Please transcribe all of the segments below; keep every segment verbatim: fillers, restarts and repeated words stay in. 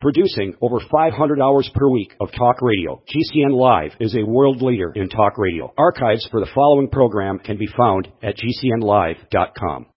Producing over five hundred hours per week of talk radio, G C N Live is a world leader in talk radio. Archives for the following program can be found at G C N live dot com.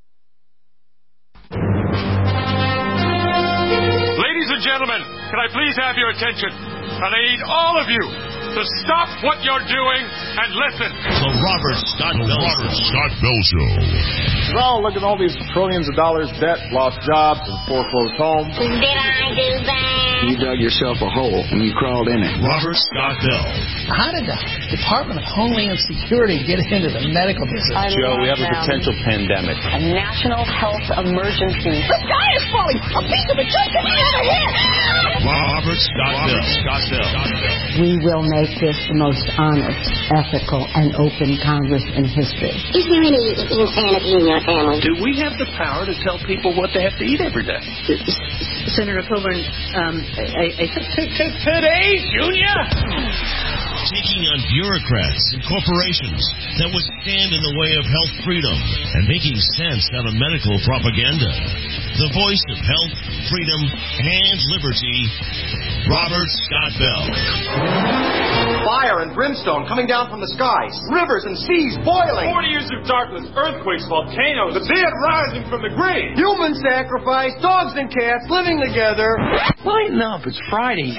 Ladies and gentlemen, can I please have your attention? And I need all of you to stop what you're doing and listen. The Robert Scott Bell Robert Scott Bell Show. Well, look at all these trillions of dollars debt, lost jobs, and foreclosed homes. Did I do that? You dug yourself a hole and you crawled in it. Robert Scott Bell. How did the Department of Homeland Security get into the medical business? I Joe, we have a potential pandemic. A national health emergency. The sky is falling! A piece of it just came over here! Robert Scott Bell. Scott Bell. We will make this the most honest, ethical, and open Congress in history. Is there any insanity in your family? Do we have the power to tell people what they have to eat every day? Senator Coburn, um, I, I, today, Junior! Taking on bureaucrats and corporations that would stand in the way of health freedom and making sense out of medical propaganda. The voice of health, freedom, and liberty, Robert Scott Bell. Fire and brimstone coming down from the skies. Rivers and seas boiling. Forty years of darkness, earthquakes, volcanoes, the dead rising from the grave. Human sacrifice, dogs and cats living together. Lighten up, it's Friday.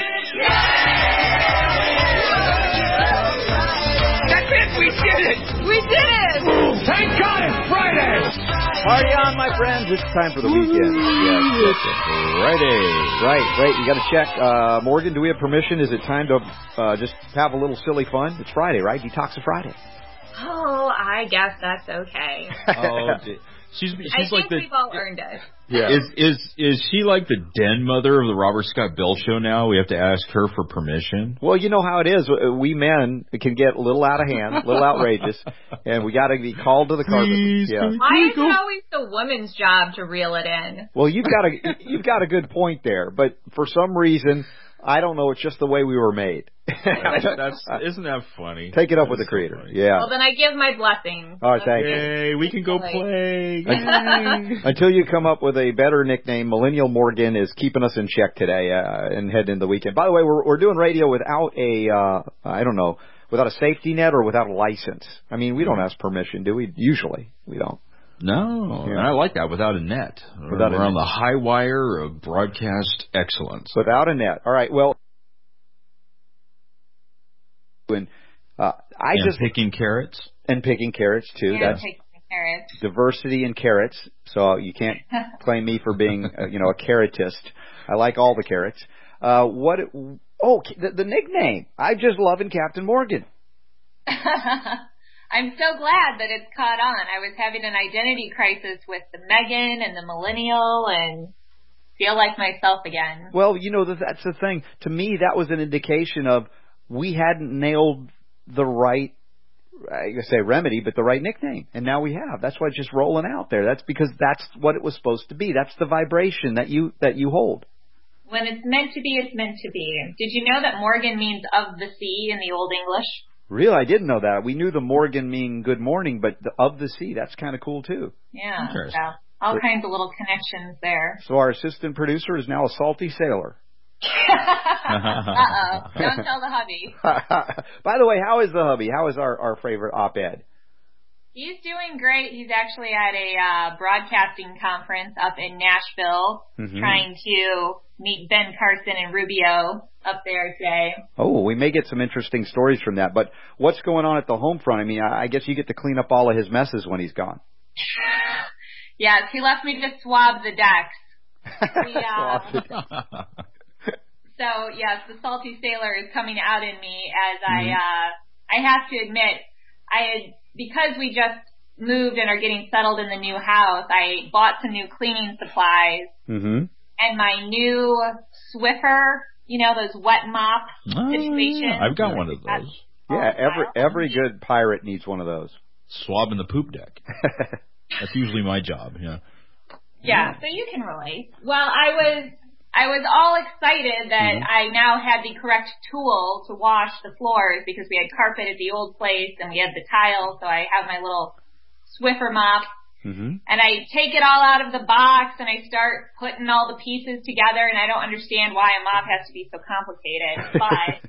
That's it, we did it! we did it! Thank God it's Friday! Party on, my friends. It's time for the weekend. Yes, it's Friday. Right, right. You got to check. Uh, Morgan, do we have permission? Is it time to uh, just have a little silly fun? It's Friday, right? Detox of Friday. Oh, I guess that's okay. Oh, she's she's I like think the. we've all earned it. Yeah. Is is is she like the den mother of the Robert Scott Bell Show now? We have to ask her for permission. Well, you know how it is. We men can get a little out of hand, a little outrageous, and we got to be called to the carpet. Please, yeah. Why is it always the woman's job to reel it in? Well, you've got a you've got a good point there, but for some reason, I don't know. It's just the way we were made. That's, that's isn't that funny? Take it up with That's the creator. So yeah. Well, then I give my blessing. All right, thank you. Yay, we can go play. Until you come up with a better nickname, Millennial Morgan is keeping us in check today uh, and heading into the weekend. By the way, we're we're doing radio without a uh, I don't know, without a safety net or without a license. I mean, we don't ask permission, do we? Usually, we don't. No, Yeah. and I like that, without a net. Without We're a on net. the high wire of broadcast excellence. Without a net. All right. Well, and uh, I and just picking carrots and picking carrots too. And That's picking carrots. diversity in carrots. So you can't claim me for being, uh, you know, a carrotist. I like all the carrots. Uh, what? Oh, the, the nickname. I'm just loving Captain Morgan. I'm so glad that it's caught on. I was having an identity crisis with the Megan and the millennial and feel like myself again. Well, you know, that's the thing. To me, that was an indication of we hadn't nailed the right, I guess say remedy, but the right nickname. And now we have. That's why it's just rolling out there. That's because that's what it was supposed to be. That's the vibration that you that you hold. When it's meant to be, it's meant to be. Did you know that Morgan means of the sea in the Old English? Really? I didn't know that. We knew the Morgan meaning good morning, but the, of the sea, that's kind of cool too. Yeah. So all So- kinds of little connections there. So our assistant producer is now a salty sailor. Uh-oh. Don't tell the hubby. By the way, how is the hubby? How is our, our favorite op-ed? He's doing great. He's actually at a uh, broadcasting conference up in Nashville, Mhm. trying to meet Ben Carson and Rubio up there today. Oh, we may get some interesting stories from that. But what's going on at the home front? I mean, I I guess you get to clean up all of his messes when he's gone. Yes, he left me to swab the decks. We, uh, so, yes, the salty sailor is coming out in me as Mhm. I, uh, I have to admit, I had, because we just moved and are getting settled in the new house, I bought some new cleaning supplies. Mm-hmm. And my new Swiffer, you know, those wet mop Oh, situations. yeah. I've got one of those. Yeah, every every good pirate needs one of those. Swabbing the poop deck. That's usually my job, yeah. Yeah, so you can relate. Well, I was I was all excited that Mhm. I now had the correct tool to wash the floors because we had carpet at the old place and we had the tile, so I have my little Swiffer mop. Mm-hmm. And I take it all out of the box and I start putting all the pieces together, and I don't understand why a mop has to be so complicated, but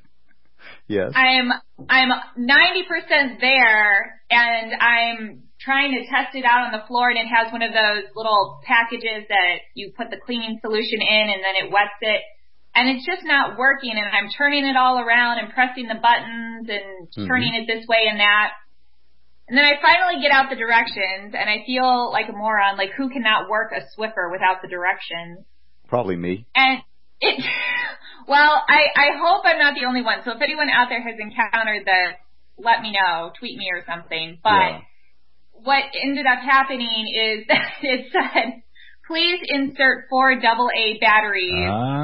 yes. I'm I'm ninety percent there, and I'm trying to test it out on the floor, and it has one of those little packages that you put the cleaning solution in and then it wets it, and it's just not working, and I'm turning it all around and pressing the buttons and mm-hmm. turning it this way and that. And then I finally get out the directions, and I feel like a moron, like who cannot work a Swiffer without the directions? Probably me. And it, well, I, I hope I'm not the only one. So if anyone out there has encountered this, let me know, tweet me or something. But yeah. What ended up happening is that it said, please insert four double A batteries,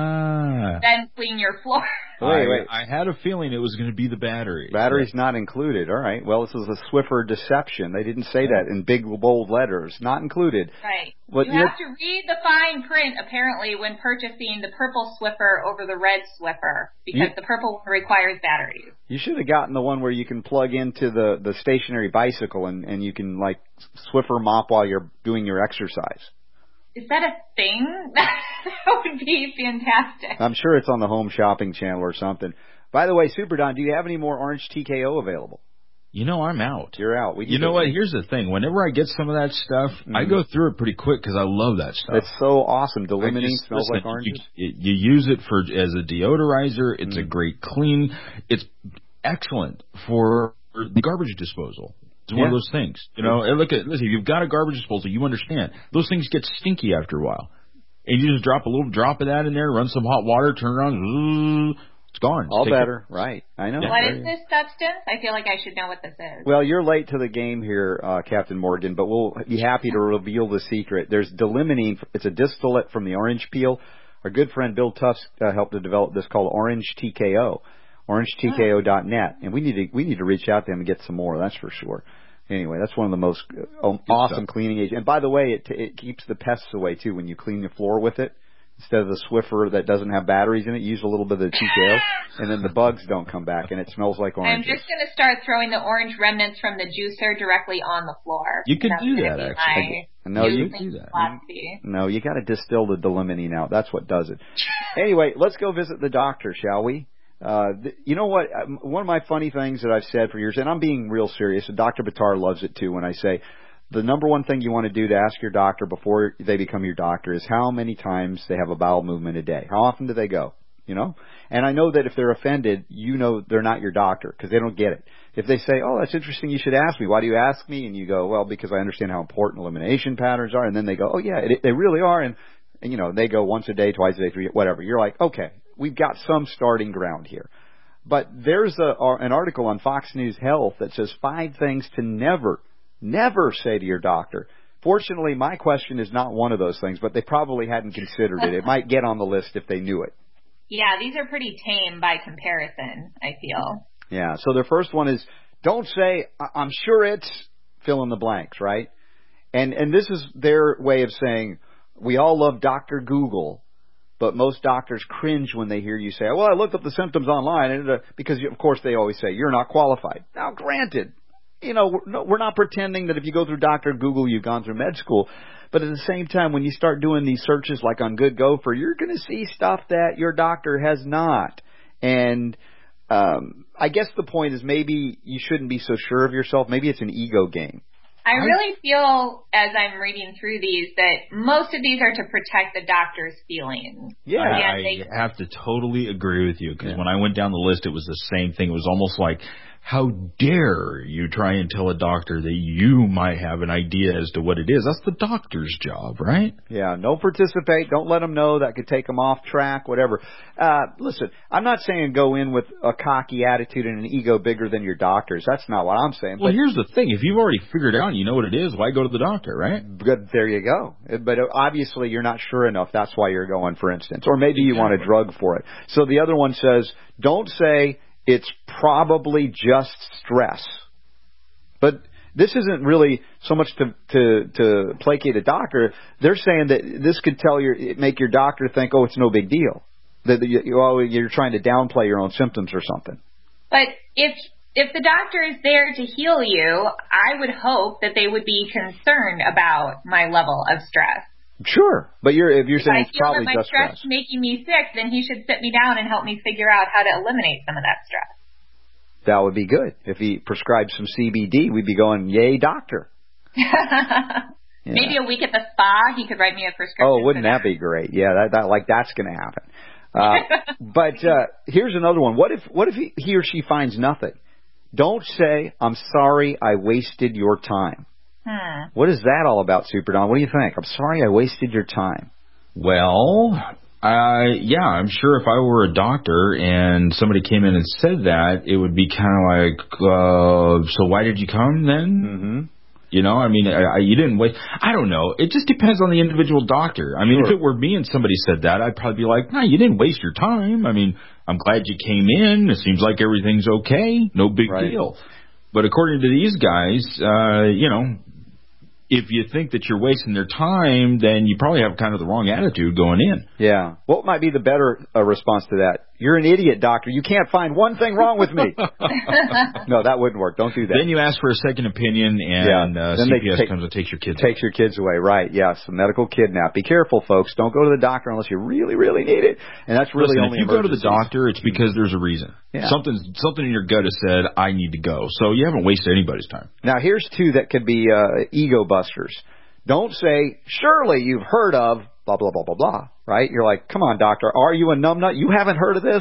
ah. then clean your floor. Wait, wait. I, I had a feeling it was going to be the battery. Battery's but. not included. All right. Well, this is a Swiffer deception. They didn't say that in big, bold letters. Not included. Right. What, you have to read the fine print, apparently, when purchasing the purple Swiffer over the red Swiffer, because you, the purple one requires batteries. You should have gotten the one where you can plug into the, the stationary bicycle and, and you can, like, Swiffer mop while you're doing your exercise. Is that a thing? That would be fantastic. I'm sure it's on the Home Shopping Channel or something. By the way, Super Don, do you have any more Orange T K O available? You know, I'm out. You're out. We you know what? Here's the thing. Whenever I get some of that stuff, mm. I go through it pretty quick because I love that stuff. It's so awesome. Delimining just, smells listen, like oranges. You, you use it for as a deodorizer. It's mm. a great clean. It's excellent for the garbage disposal. It's one yeah. of those things, you know. And look at listen. If you've got a garbage disposal, you understand those things get stinky after a while, and you just drop a little drop of that in there, run some hot water, turn around, it's gone. All Take better, it. right? I know. What is this substance? I feel like I should know what this is. Well, you're late to the game here, uh, Captain Morgan, but we'll be happy to reveal the secret. There's Delimining. It's a distillate from the orange peel. Our good friend Bill Tufts uh, helped to develop this called Orange T K O. Orange T K O dot net, and we need to we need to reach out to them and get some more. That's for sure. Anyway, that's one of the most uh, awesome cleaning agents. And by the way, it it keeps the pests away too. When you clean the floor with it, instead of the Swiffer that doesn't have batteries in it, use a little bit of the T K O, and then the bugs don't come back, and it smells like oranges. I'm just going to start throwing the orange remnants from the juicer directly on the floor. You could do that, actually. No, you do that. Philosophy. No, you got to distill the Delimining out. That's what does it. Anyway, let's go visit the doctor, shall we? Uh, th- you know what? Um, one of my funny things that I've said for years, and I'm being real serious, and Doctor Buttar loves it too when I say the number one thing you want to do to ask your doctor before they become your doctor is how many times they have a bowel movement a day. How often do they go? You know? And I know that if they're offended, you know they're not your doctor because they don't get it. If they say, oh, that's interesting, you should ask me. Why do you ask me? And you go, well, because I understand how important elimination patterns are. And then they go, oh, yeah, it, they really are. And, and, you know, they go once a day, twice a day, three, whatever. You're like, okay. We've got some starting ground here. But there's a, an article on Fox News Health that says five things to never, never say to your doctor. Fortunately, my question is not one of those things, but they probably hadn't considered it. It might get on the list if they knew it. Yeah, these are pretty tame by comparison, I feel. Yeah, so their first one is don't say, I'm sure it's fill in the blanks, right? And and this is their way of saying, we all love Doctor Google. But most doctors cringe when they hear you say, well, I looked up the symptoms online, and uh, because, of course, they always say, you're not qualified. Now, granted, you know, we're, no, we're not pretending that if you go through Doctor Google, you've gone through med school. But at the same time, when you start doing these searches like on Good Gopher, you're going to see stuff that your doctor has not. And um, I guess the point is maybe you shouldn't be so sure of yourself. Maybe it's an ego game. I really feel, as I'm reading through these, that most of these are to protect the doctor's feelings. Yeah, I, I have to totally agree with you, because yeah. when I went down the list, it was the same thing. It was almost like, how dare you try and tell a doctor that you might have an idea as to what it is? That's the doctor's job, right? Yeah, don't participate. Don't let them know. That could take them off track, whatever. Uh, listen, I'm not saying go in with a cocky attitude and an ego bigger than your doctor's. That's not what I'm saying. Well, but here's the thing. If you've already figured it out and you know what it is, why go to the doctor, right? Good, there you go. But obviously you're not sure enough. That's why you're going, for instance. Or maybe you want a drug for it. So the other one says, don't say, it's probably just stress. But this isn't really so much to, to, to placate a doctor. They're saying that this could tell your, make your doctor think, oh, it's no big deal. That you, you're trying to downplay your own symptoms or something. But if if the doctor is there to heal you, I would hope that they would be concerned about my level of stress. Sure, but you're if you're if saying I it's feel probably that my just stress stress. is making me sick, then he should sit me down and help me figure out how to eliminate some of that stress. That would be good. If he prescribed some C B D, we'd be going, yay, doctor. Yeah. Maybe a week at the spa, he could write me a prescription. Oh, wouldn't that be great? Yeah, that, that like that's going to happen. Uh, but uh, here's another one. What if what if he, he or she finds nothing? Don't say, I'm sorry I wasted your time. Hmm. What is that all about, Super Don? What do you think? I'm sorry I wasted your time. Well, uh, yeah, I'm sure if I were a doctor and somebody came in and said that, it would be kind of like, uh, so why did you come then? Mm-hmm. You know, I mean, I, I, you didn't waste. I don't know. It just depends on the individual doctor. I mean, sure. If it were me and somebody said that, I'd probably be like, nah, you didn't waste your time. I mean, I'm glad you came in. It seems like everything's okay. No big right. deal. But according to these guys, uh, you know, if you think that you're wasting their time, then you probably have kind of the wrong attitude going in. Yeah. What might be the better uh, response to that? You're an idiot, doctor. You can't find one thing wrong with me. No, that wouldn't work. Don't do that. Then you ask for a second opinion, and yeah. uh, then C P S take, comes and takes your kids takes away. your kids away. Right, yes. A medical kidnap. Be careful, folks. Don't go to the doctor unless you really, really need it. And that's really Listen, only if you go to the doctor, it's because there's a reason. Yeah. Something, something in your gut has said, I need to go. So you haven't wasted anybody's time. Now, here's two that could be uh, ego busters. Don't say, surely you've heard of blah, blah, blah, blah, blah, right? You're like, come on, doctor, are you a numbnut? You haven't heard of this?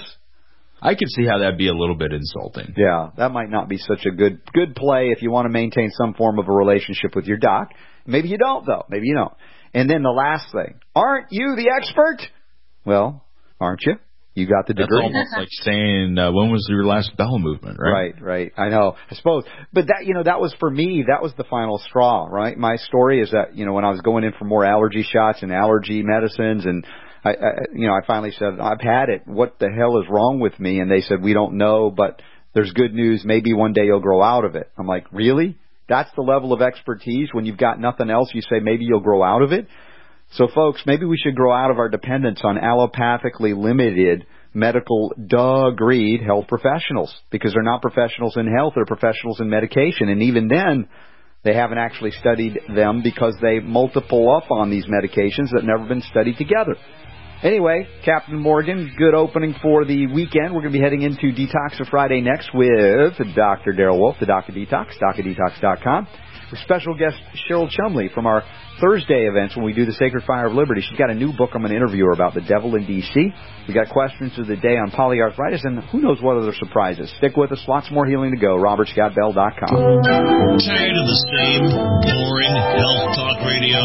I could see how that'd be a little bit insulting. Yeah, that might not be such a good good play if you want to maintain some form of a relationship with your doc. Maybe you don't, though. Maybe you don't. And then the last thing, aren't you the expert? Well, aren't you? You got the degree. That's almost like saying, uh, when was your last bowel movement, right? Right, right. I know, I suppose. But that, you know, that was for me, that was the final straw, right? My story is that, you know, when I was going in for more allergy shots and allergy medicines, and I, I you know, I finally said, I've had it. What the hell is wrong with me? And they said, we don't know, but there's good news. Maybe one day you'll grow out of it. I'm like, really? That's the level of expertise? When you've got nothing else, you say maybe you'll grow out of it? So, folks, maybe we should grow out of our dependence on allopathically limited medical degreed health professionals, because they're not professionals in health, they're professionals in medication. And even then, they haven't actually studied them because they multiple up on these medications that have never been studied together. Anyway, Captain Morgan, good opening for the weekend. We're going to be heading into Detox Friday next with Doctor Darrell Wolf, the Doctor Detox, Doctor Detox dot com. With special guest Cheryl Chumley from our Thursday events when we do the Sacred Fire of Liberty. She's got a new book I'm going to interview her about, The Devil in D C We got questions of the day on polyarthritis, and who knows what other surprises. Stick with us. Lots more healing to go. Robert Scott Bell dot com. Tired of the same boring health talk radio?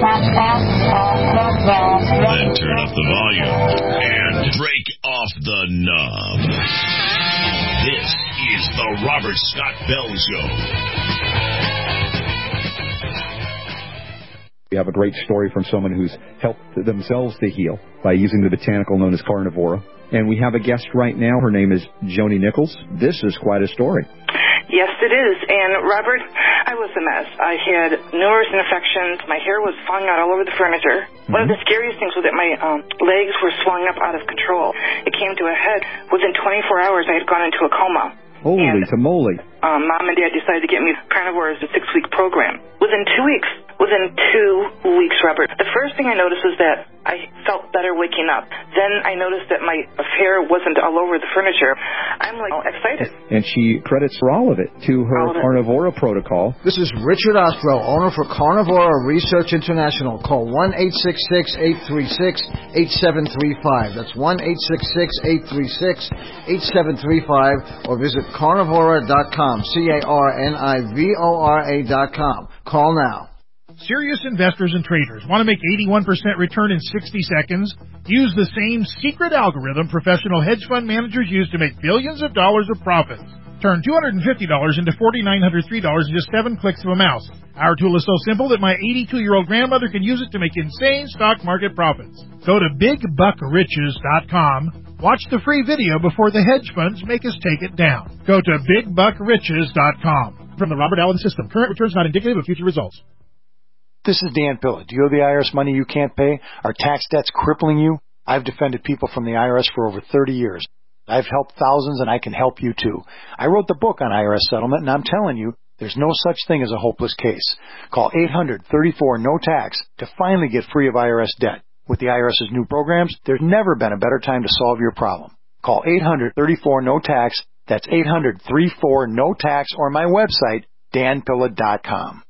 Then turn up the volume and break off the knob. This is the Robert Scott Bell Show. We have a great story from someone who's helped themselves to heal by using the botanical known as carnivora. And we have a guest right now. Her name is Joni Nichols. This is quite a story. Yes, it is. And, Robert, I was a mess. I had numerous infections. My hair was falling out all over the furniture. Mm-hmm. One of the scariest things was that my um, legs were swelling up out of control. It came to a head. Within twenty-four hours, I had gone into a coma. Holy and, tamale. Um, Mom and Dad decided to get me carnivore as a six-week program. Within two weeks, within two weeks, Robert, the first thing I noticed was that I felt better waking up. Then I noticed that my hair wasn't all over the furniture. I'm, like, excited. And she credits for all of it to her it. carnivora protocol. This is Richard Ostro, owner for Carnivora Research International. Call one eight six six, eight three six, eight seven three five. That's one eight six six, eight three six, eight seven three five, or visit carnivora dot com, C A R N I V O R A dot com. Call now. Serious investors and traders want to make eighty-one percent return in sixty seconds? Use the same secret algorithm professional hedge fund managers use to make billions of dollars of profits. Turn two hundred fifty dollars into four thousand nine hundred three dollars in just seven clicks of a mouse. Our tool is so simple that my eighty-two-year-old grandmother can use it to make insane stock market profits. Go to big buck riches dot com. Watch the free video before the hedge funds make us take it down. Go to big buck riches dot com. From the Robert Allen System, current returns not indicative of future results. This is Dan Pilla. Do you owe the I R S money you can't pay? Are tax debts crippling you? I've defended people from the I R S for over thirty years. I've helped thousands, and I can help you too. I wrote the book on I R S settlement, and I'm telling you, there's no such thing as a hopeless case. Call eight hundred, thirty-four, no tax to finally get free of I R S debt. With the IRS's new programs, there's never been a better time to solve your problem. Call eight hundred, thirty-four, no tax. That's eight hundred, thirty-four, no tax, or my website, dan pilla dot com.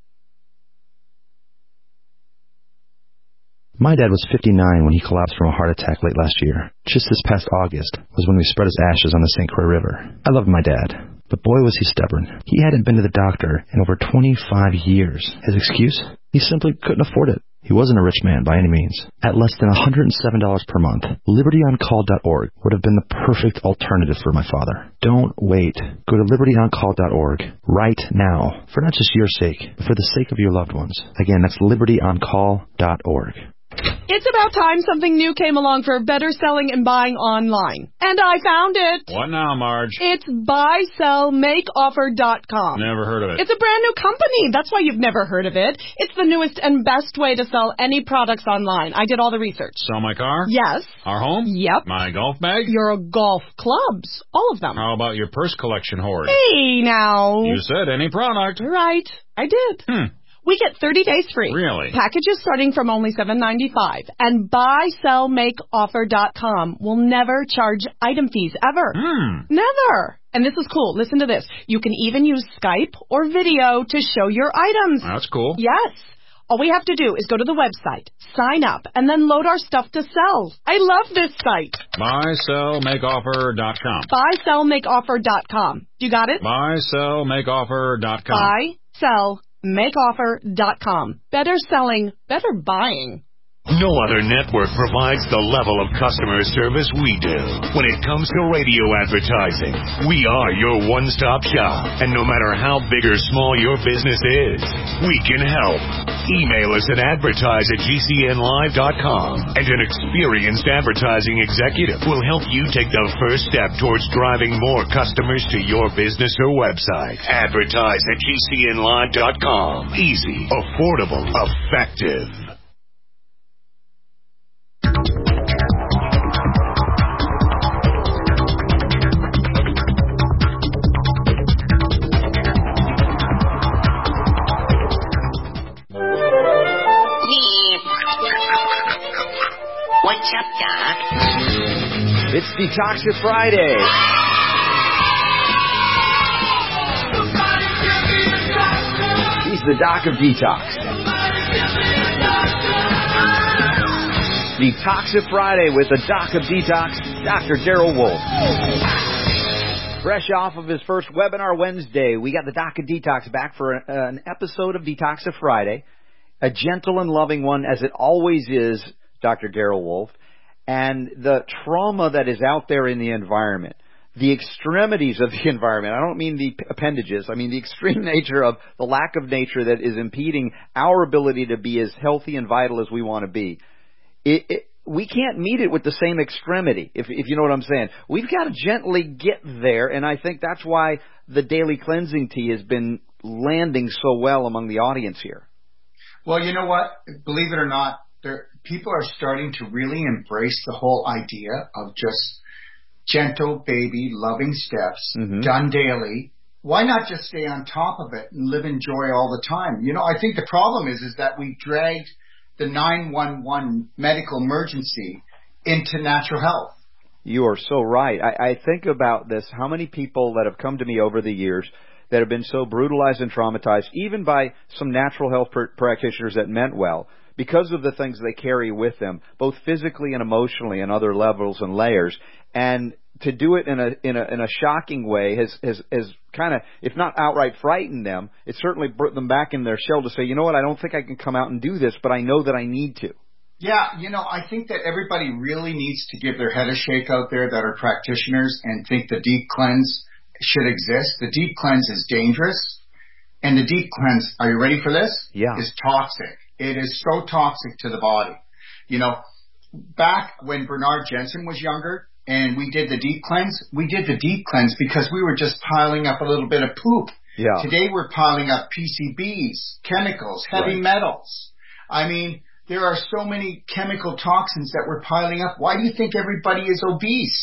My dad was fifty-nine when he collapsed from a heart attack late last year. Just this past August was when we spread his ashes on the Saint Croix River. I loved my dad, but boy was he stubborn. He hadn't been to the doctor in over twenty-five years. His excuse? He simply couldn't afford it. He wasn't a rich man by any means. At less than one hundred seven dollars per month, liberty on call dot org would have been the perfect alternative for my father. Don't wait. Go to liberty on call dot org right now, for not just your sake, but for the sake of your loved ones. Again, that's liberty on call dot org. It's about time something new came along for better selling and buying online. And I found it. What now, Marge? It's buy sell make offer dot com. Never heard of it. It's a brand new company. That's why you've never heard of it. It's the newest and best way to sell any products online. I did all the research. Sell my car? Yes. Our home? Yep. My golf bag? Your golf clubs. All of them. How about your purse collection hoard? Hey, now. You said any product. Right. I did. Hmm. We get thirty days free. Really? Packages starting from only seven ninety-five. And buy sell make offer dot com will never charge item fees, ever. Hmm. Never. And this is cool. Listen to this. You can even use Skype or video to show your items. That's cool. Yes. All we have to do is go to the website, sign up, and then load our stuff to sell. I love this site. buy sell make offer dot com. buy sell make offer dot com. You got it? buy sell make offer dot com. buy sell make offer dot com. Better selling, better buying. No other network provides the level of customer service we do. When it comes to radio advertising, we are your one-stop shop. And no matter how big or small your business is, we can help. Email us at advertise at g c n live dot com, and an experienced advertising executive will help you take the first step towards driving more customers to your business or website. Advertise at g c n live dot com. Easy, affordable, effective. What's up, Doc? It's Detoxia Friday. He's the Doc of Detox. Detoxia Friday with the Doc of Detox, Doctor Daryl Wolf. Fresh off of his first webinar Wednesday, we got the Doc of Detox back for an, uh, an episode of Detoxia Friday. A gentle and loving one, as it always is, Doctor Daryl Wolf. And the trauma that is out there in the environment, the extremities of the environment. I don't mean the appendages. I mean the extreme nature of the lack of nature that is impeding our ability to be as healthy and vital as we want to be. It, it, we can't meet it with the same extremity, if, if you know what I'm saying. We've got to gently get there, and I think that's why the daily cleansing tea has been landing so well among the audience here. Well, you know what? Believe it or not, there, people are starting to really embrace the whole idea of just gentle, baby, loving steps, mm-hmm. done daily. Why not just stay on top of it and live in joy all the time? You know, I think the problem is, is that we dragged the nine one one medical emergency into natural health. You are so right. I, I think about this, how many people that have come to me over the years that have been so brutalized and traumatized, even by some natural health pr- practitioners that meant well, because of the things they carry with them, both physically and emotionally and other levels and layers. And to do it in a in a, in a shocking way has has, has kind of, if not outright frightened them, it certainly brought them back in their shell to say, you know what, I don't think I can come out and do this, but I know that I need to. Yeah, you know, I think that everybody really needs to give their head a shake out there that are practitioners and think the deep cleanse should exist. The deep cleanse is dangerous, and the deep cleanse, are you ready for this? Yeah. Is toxic. It is so toxic to the body. You know, back when Bernard Jensen was younger and we did the deep cleanse, we did the deep cleanse because we were just piling up a little bit of poop. Yeah. Today we're piling up P C Bs, chemicals, heavy right. metals. I mean, there are so many chemical toxins that we're piling up. Why do you think everybody is obese?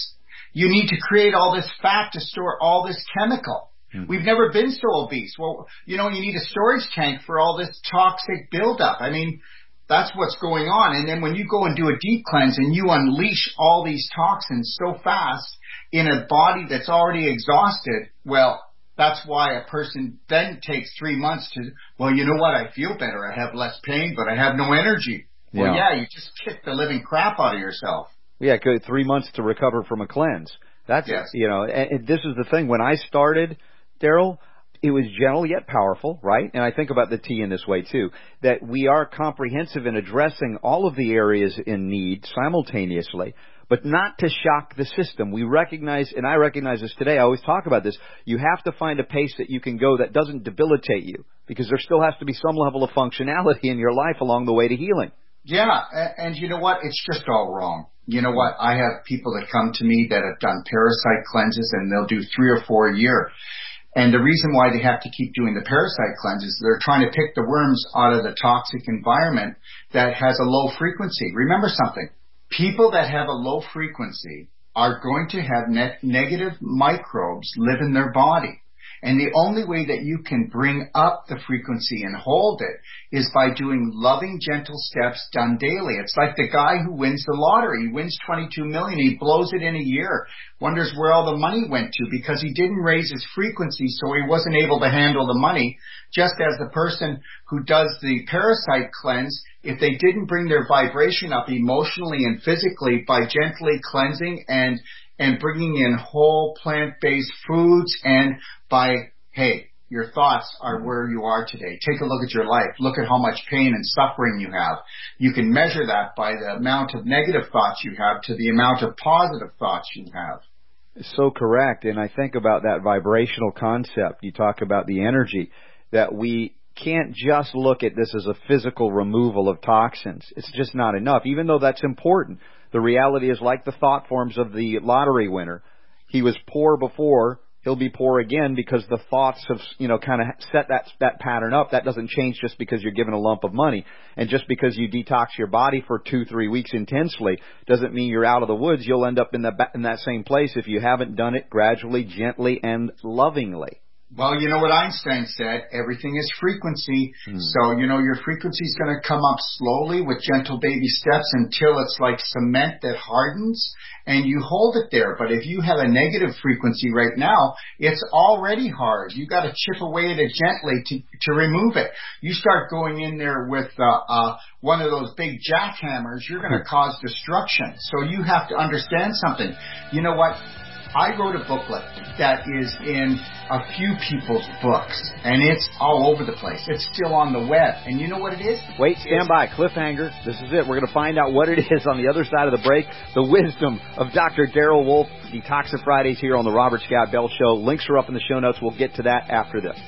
You need to create all this fat to store all this chemical. Mm-hmm. We've never been so obese. Well, you know, you need a storage tank for all this toxic buildup. I mean, that's what's going on. And then when you go and do a deep cleanse and you unleash all these toxins so fast in a body that's already exhausted, well, that's why a person then takes three months to, well, you know what, I feel better. I have less pain, but I have no energy. Yeah. Well, yeah, you just kick the living crap out of yourself. Yeah, good. Three months to recover from a cleanse. That's, yes. you know, and, and this is the thing. When I started, Daryl, it was gentle yet powerful, right? And I think about the tea in this way, too, that we are comprehensive in addressing all of the areas in need simultaneously, but not to shock the system. We recognize, and I recognize this today, I always talk about this, you have to find a pace that you can go that doesn't debilitate you, because there still has to be some level of functionality in your life along the way to healing. Yeah, and you know what? It's just all wrong. You know what? I have people that come to me that have done parasite cleanses, and they'll do three or four a year. And the reason why they have to keep doing the parasite cleanses, they're trying to pick the worms out of the toxic environment that has a low frequency. Remember something. People that have a low frequency are going to have ne- negative microbes live in their body. And the only way that you can bring up the frequency and hold it is by doing loving, gentle steps done daily. It's like the guy who wins the lottery. He wins twenty-two million dollars. He blows it in a year. Wonders where all the money went to because he didn't raise his frequency, so he wasn't able to handle the money. Just as the person who does the parasite cleanse, if they didn't bring their vibration up emotionally and physically by gently cleansing and and bringing in whole plant-based foods, and by, hey, your thoughts are where you are today. Take a look at your life. Look at how much pain and suffering you have. You can measure that by the amount of negative thoughts you have to the amount of positive thoughts you have. So correct. And I think about that vibrational concept. You talk about the energy, that we can't just look at this as a physical removal of toxins. It's just not enough, even though that's important. The reality is like the thought forms of the lottery winner. He was poor before, he'll be poor again because the thoughts have, you know, kind of set that that pattern up. That doesn't change just because you're given a lump of money. And just because you detox your body for two, three weeks intensely doesn't mean you're out of the woods. You'll end up in, the, in that same place if you haven't done it gradually, gently, and lovingly. Well, you know what Einstein said, everything is frequency. Hmm. So, you know, your frequency is going to come up slowly with gentle baby steps until it's like cement that hardens and you hold it there. But if you have a negative frequency right now, it's already hard. You got to chip away at it gently to, to remove it. You start going in there with uh, uh, one of those big jackhammers, you're going to cause destruction. So you have to understand something. You know what? I wrote a booklet that is in a few people's books, and it's all over the place. It's still on the web. And you know what it is? Wait, stand by. Cliffhanger. This is it. We're going to find out what it is on the other side of the break. The wisdom of Doctor Daryl Wolf. Detoxin Fridays here on the Robert Scott Bell Show. Links are up in the show notes. We'll get to that after this.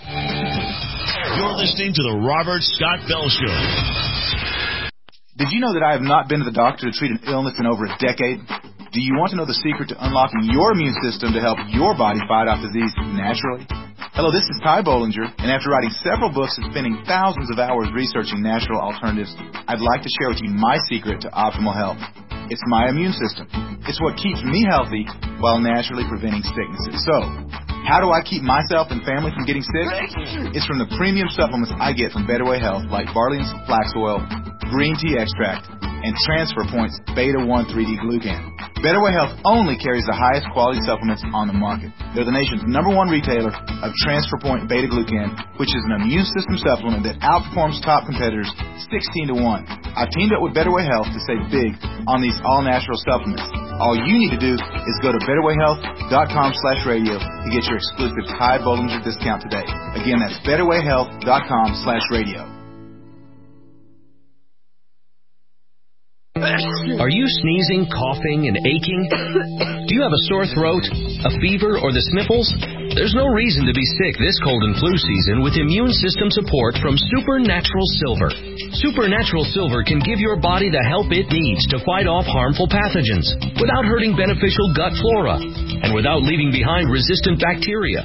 You're listening to the Robert Scott Bell Show. Did you know that I have not been to the doctor to treat an illness in over a decade? Do you want to know the secret to unlocking your immune system to help your body fight off disease naturally? Hello, this is Ty Bollinger, and after writing several books and spending thousands of hours researching natural alternatives, I'd like to share with you my secret to optimal health. It's my immune system. It's what keeps me healthy while naturally preventing sicknesses. So, how do I keep myself and family from getting sick? It's from the premium supplements I get from Better Way Health, like Barley's Flax Oil, Green Tea Extract, and Transfer Point's Beta one three D Glucan. Better Way Health only carries the highest quality supplements on the market. They're the nation's number one retailer of Transfer Point Beta Glucan, which is an immune system supplement that outperforms top competitors sixteen to one. I've teamed up with Better Way Health to save big on these all-natural supplements. All you need to do is go to betterwayhealth.com slash radio to get your exclusive Ty Bollinger discount today. Again, that's betterwayhealth.com slash radio. Are you sneezing, coughing, and aching? Do you have a sore throat, a fever, or the sniffles? There's no reason to be sick this cold and flu season with immune system support from Supernatural Silver. Supernatural Silver can give your body the help it needs to fight off harmful pathogens without hurting beneficial gut flora and without leaving behind resistant bacteria.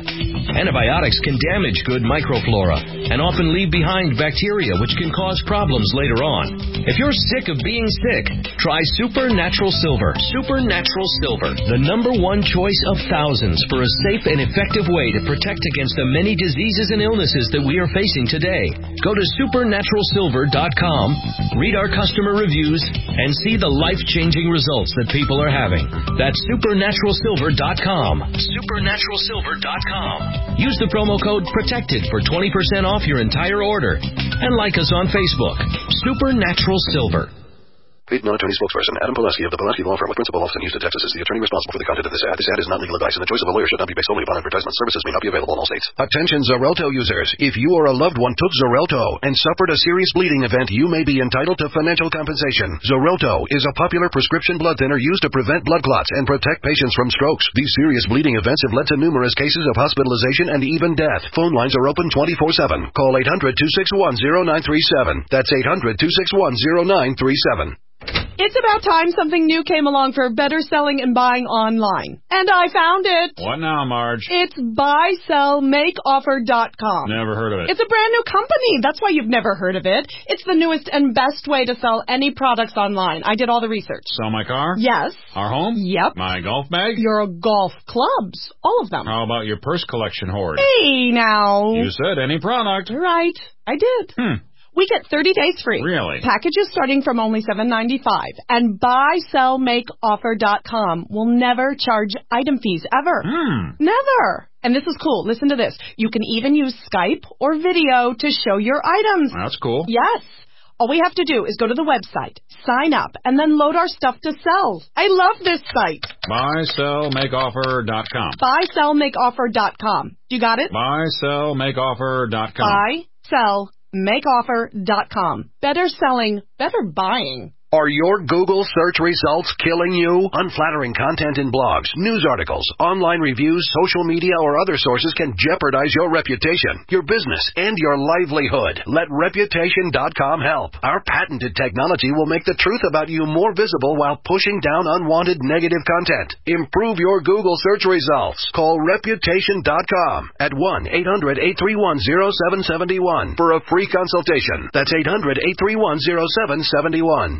Antibiotics can damage good microflora and often leave behind bacteria which can cause problems later on. If you're sick of being sick, try Supernatural Silver. Supernatural Silver, the number one choice of thousands for a safe and effective way to protect against the many diseases and illnesses that we are facing today. Go to supernatural silver dot com, read our customer reviews, and see the life-changing results that people are having. That's supernatural silver dot com. supernatural silver dot com. Use the promo code PROTECTED for twenty percent off your entire order. And like us on Facebook. Supernatural Silver. Paid non-attorney spokesperson Adam Pulaski of the Pulaski Law Firm with principal office in Houston, Texas is the attorney responsible for the content of this ad. This ad is not legal advice, and the choice of a lawyer should not be based solely upon advertisement. Services may not be available in all states. Attention Xarelto users. If you or a loved one took Xarelto and suffered a serious bleeding event, you may be entitled to financial compensation. Xarelto is a popular prescription blood thinner used to prevent blood clots and protect patients from strokes. These serious bleeding events have led to numerous cases of hospitalization and even death. Phone lines are open twenty-four seven. Call eight hundred, two six one, zero nine three seven. That's eight hundred, two six one, zero nine three seven. It's about time something new came along for better selling and buying online. And I found it. What now, Marge? It's buy sell make offer dot com. Never heard of it. It's a brand new company. That's why you've never heard of it. It's the newest and best way to sell any products online. I did all the research. Sell my car? Yes. Our home? Yep. My golf bag? Your golf clubs. All of them. How about your purse collection hoard? Hey, now. You said any product. Right. I did. Hmm. We get thirty days free. Really? Packages starting from only seven ninety-five. And buy sell make offer dot com will never charge item fees ever. Hmm. Never. And this is cool. Listen to this. You can even use Skype or video to show your items. That's cool. Yes. All we have to do is go to the website, sign up, and then load our stuff to sell. I love this site. buy sell make offer dot com. buy sell make offer dot com. You got it? buy sell make offer dot com. buy sell make offer dot com. Better selling, better buying. Are your Google search results killing you? Unflattering content in blogs, news articles, online reviews, social media, or other sources can jeopardize your reputation, your business, and your livelihood. Let reputation dot com help. Our patented technology will make the truth about you more visible while pushing down unwanted negative content. Improve your Google search results. Call reputation dot com at one eight hundred, eight three one, zero seven seven one for a free consultation. That's eight hundred, eight three one, zero seven seven one.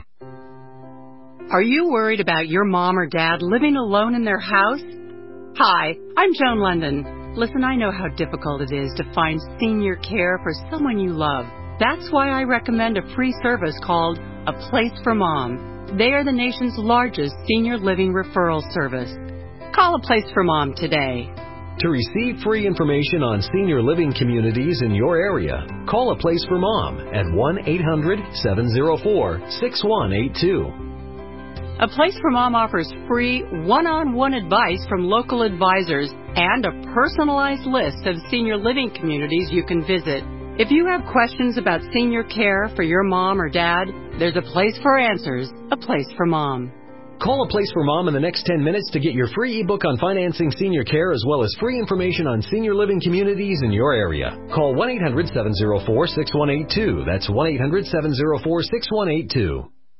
Are you worried about your mom or dad living alone in their house? Hi, I'm Joan London. Listen, I know how difficult it is to find senior care for someone you love. That's why I recommend a free service called A Place for Mom. They are the nation's largest senior living referral service. Call A Place for Mom today. To receive free information on senior living communities in your area, call A Place for Mom at one eight hundred, seven oh four, six one eight two. A Place for Mom offers free one-on-one advice from local advisors and a personalized list of senior living communities you can visit. If you have questions about senior care for your mom or dad, there's a place for answers, A Place for Mom. Call A Place for Mom in the next ten minutes to get your free ebook on financing senior care as well as free information on senior living communities in your area. Call one eight hundred, seven oh four, six one eight two. That's one eight hundred, seven oh four, six one eight two.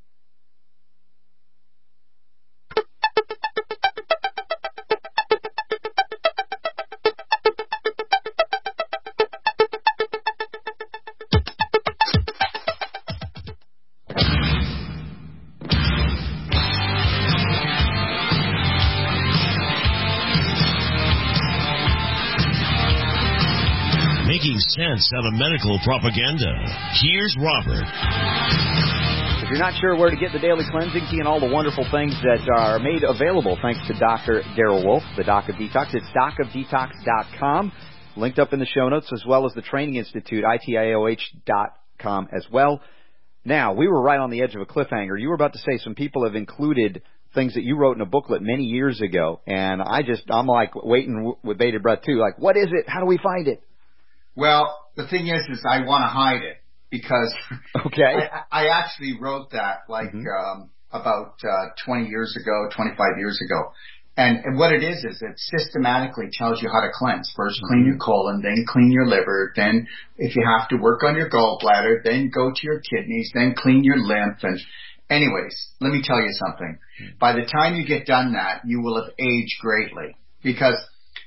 Making sense out of medical propaganda. Here's Robert. If you're not sure where to get the daily cleansing, seeing all the wonderful things that are made available thanks to Doctor Darrell Wolf, the Doc of Detox, it's doc of detox dot com, linked up in the show notes, as well as the Training Institute, I T I O H dot com as well. Now, we were right on the edge of a cliffhanger. You were about to say some people have included things that you wrote in a booklet many years ago, and I just, I'm like waiting with bated breath too. Like, what is it? How do we find it? Well, the thing is, is I want to hide it because okay. I, I actually wrote that like mm-hmm. um, about uh, twenty years ago, twenty-five years ago. And, and what it is, is it systematically tells you how to cleanse. First, mm-hmm. clean your colon, then clean your liver, then if you have to work on your gallbladder, then go to your kidneys, then clean your lymph. And anyways, let me tell you something. By the time you get done that, you will have aged greatly because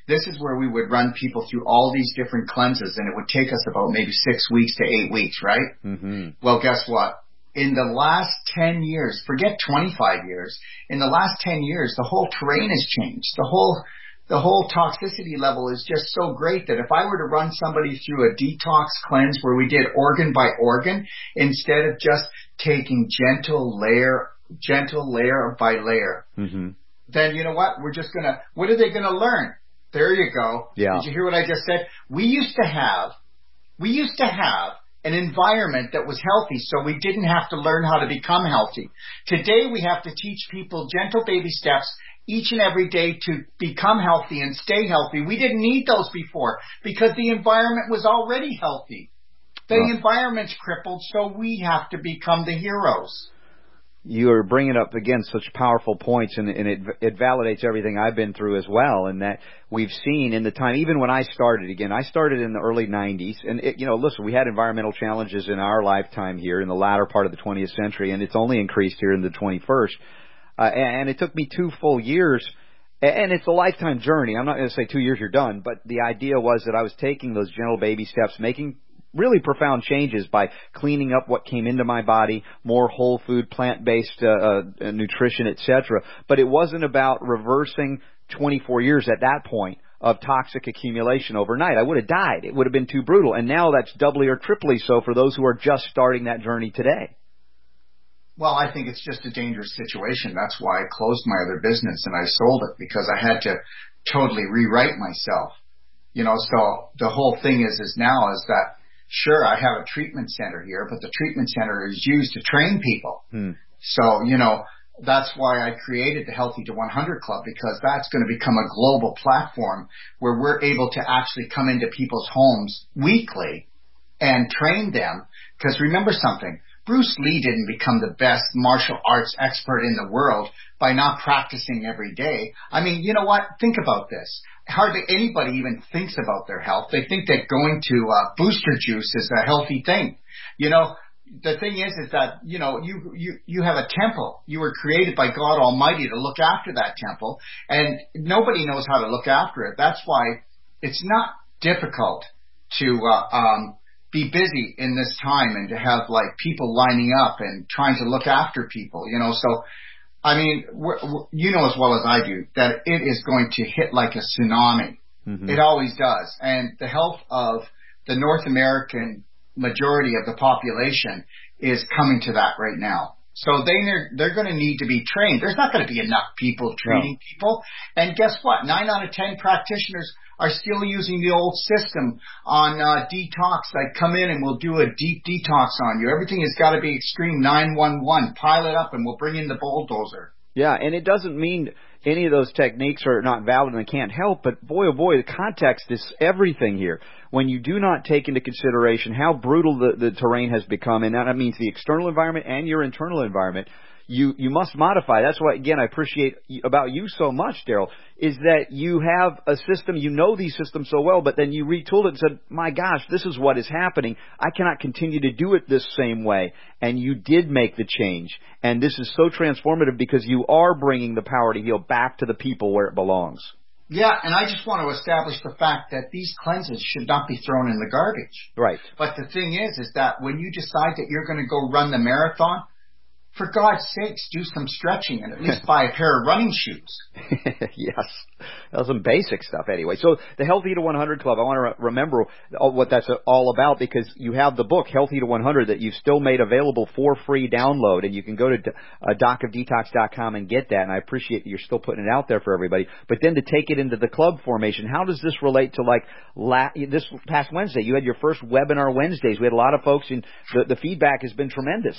this is where we would run people through all these different cleanses, and it would take us about maybe six weeks to eight weeks, right? Mm-hmm. Well, guess what? In the last ten years, forget twenty-five years, in the last ten years, the whole terrain has changed. The whole, the whole toxicity level is just so great that if I were to run somebody through a detox cleanse where we did organ by organ, instead of just taking gentle layer, gentle layer by layer, mm-hmm. then you know what? We're just gonna, what are they gonna learn? There you go. Yeah. Did you hear what I just said? We used to have, we used to have an environment that was healthy, so we didn't have to learn how to become healthy. Today we have to teach people gentle baby steps each and every day to become healthy and stay healthy. We didn't need those before because the environment was already healthy. The Well, environment's crippled, so we have to become the heroes. You are bringing up, again, such powerful points, and, and it, it validates everything I've been through as well, and that we've seen in the time, even when I started, again, I started in the early nineties, and, it, you know, listen, we had environmental challenges in our lifetime here in the latter part of the twentieth century, and it's only increased here in the twenty-first, uh, and, and it took me two full years, and it's a lifetime journey. I'm not going to say two years you're done, but the idea was that I was taking those gentle baby steps, making really profound changes by cleaning up what came into my body, more whole food, plant-based uh, uh, nutrition, et cetera. But it wasn't about reversing twenty-four years at that point of toxic accumulation overnight. I would have died. It would have been too brutal. And now that's doubly or triply so for those who are just starting that journey today. Well, I think it's just a dangerous situation. That's why I closed my other business and I sold it, because I had to totally rewrite myself. You know, so the whole thing is, is now is that, sure, I have a treatment center here, but the treatment center is used to train people. Hmm. So, you know, that's why I created the Healthy to one hundred Club, because that's going to become a global platform where we're able to actually come into people's homes weekly and train them. Because remember something, Bruce Lee didn't become the best martial arts expert in the world by not practicing every day. I mean, you know what? Think about this. Hardly anybody even thinks about their health. They think that going to uh, Booster Juice is a healthy thing. You know, the thing is, is that, you know, you, you, you have a temple. You were created by God Almighty to look after that temple, and nobody knows how to look after it. That's why it's not difficult to, uh, um, be busy in this time and to have like people lining up and trying to look after people, you know, so I mean, we're, we're, you know as well as I do that it is going to hit like a tsunami. Mm-hmm. It always does. And the health of the North American majority of the population is coming to that right now. So they, they're going to need to be trained. There's not going to be enough people treating no. people. And guess what? Nine out of ten practitioners are still using the old system on uh, detox. Like, come in and we'll do a deep detox on you. Everything has got to be extreme nine one one. Pile it up and we'll bring in the bulldozer. Yeah, and it doesn't mean any of those techniques are not valid and they can't help, but boy, oh boy, the context is everything here. When you do not take into consideration how brutal the, the terrain has become, and that means the external environment and your internal environment, you, you must modify. That's what, again, I appreciate about you so much, Daryl, is that you have a system, you know these systems so well, but then you retooled it and said, my gosh, this is what is happening. I cannot continue to do it this same way. And you did make the change. And this is so transformative because you are bringing the power to heal back to the people where it belongs. Yeah, and I just want to establish the fact that these cleanses should not be thrown in the garbage. Right. But the thing is, is that when you decide that you're going to go run the marathon, for God's sakes, do some stretching and at least buy a pair of running shoes. Yes. That was some basic stuff anyway. So the Healthy to one hundred Club, I want to re- remember what that's all about, because you have the book, Healthy to one hundred, that you've still made available for free download, and you can go to uh, doc of detox dot com and get that, and I appreciate that you're still putting it out there for everybody. But then to take it into the club formation, how does this relate to like la- this past Wednesday? You had your first webinar Wednesdays. We had a lot of folks, and the, the feedback has been tremendous.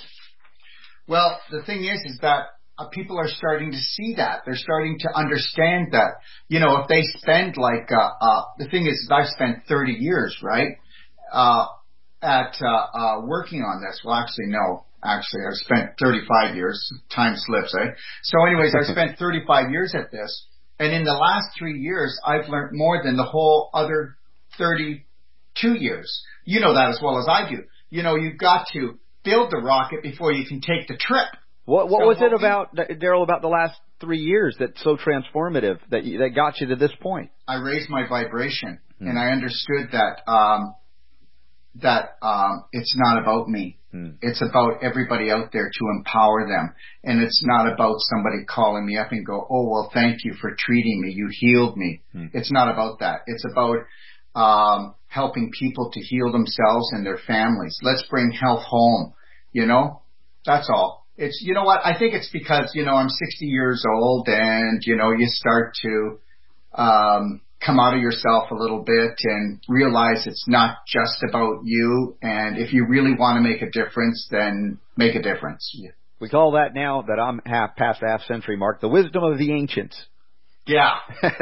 Well, the thing is, is that uh, people are starting to see that. They're starting to understand that, you know, if they spend like, uh, uh, the thing is, is I've spent thirty years, right, uh, at, uh, uh, working on this. Well, actually, no, actually, I've spent thirty-five years. Time slips, eh? So anyways, I spent thirty-five years at this. And in the last three years, I've learned more than the whole other thirty-two years. You know that as well as I do. You know, you've got to build the rocket before you can take the trip. What what so was what it about, Daryl, about the last three years that's so transformative that you, that got you to this point? I raised my vibration, mm. and I understood that um, that um, it's not about me. Mm. It's about everybody out there to empower them, and it's not about somebody calling me up and go, "Oh, well, thank you for treating me. You healed me." Mm. It's not about that. It's about um, helping people to heal themselves and their families. Let's bring health home. You know, that's all. It's, you know what, I think it's because, you know, I'm sixty years old and, you know, you start to um, come out of yourself a little bit and realize it's not just about you. And if you really want to make a difference, then make a difference. Yeah. We call that, now that I'm half past the half century mark, the wisdom of the ancients. Yeah.